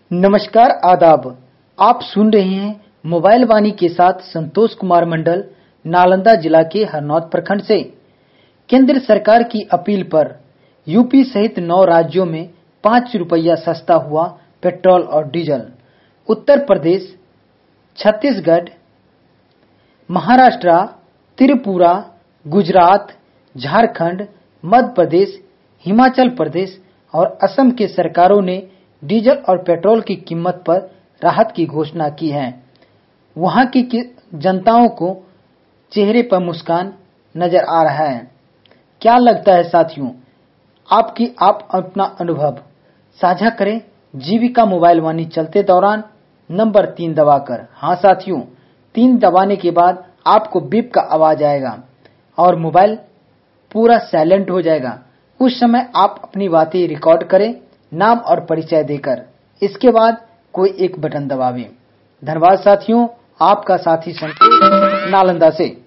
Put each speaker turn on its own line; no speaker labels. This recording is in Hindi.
नमस्कार, आदाब। आप सुन रहे हैं मोबाइल वाणी के साथ संतोष कुमार मंडल, नालंदा जिला के हरनौत प्रखंड से। केंद्र सरकार की अपील पर यूपी सहित 9 राज्यों में 5 रुपया सस्ता हुआ पेट्रोल और डीजल। उत्तर प्रदेश, छत्तीसगढ़, महाराष्ट्र, त्रिपुरा, गुजरात, झारखंड, मध्य प्रदेश, हिमाचल प्रदेश और असम के सरकारों ने डीजल और पेट्रोल की कीमत पर राहत की घोषणा की है। वहां की जनताओं को चेहरे पर मुस्कान नजर आ रहा है। क्या लगता है साथियों? आप अपना अनुभव साझा करें जीविका मोबाइल वाणी चलते दौरान नंबर 3 दबाकर। हाँ साथियों, 3 दबाने के बाद आपको बीप का आवाज आएगा और मोबाइल पूरा साइलेंट हो जाएगा। उस समय आप अपनी बातें रिकॉर्ड करें, नाम और परिचय देकर। इसके बाद कोई एक बटन दबावें। धन्यवाद साथियों, आपका साथी संतोष, नालंदा से।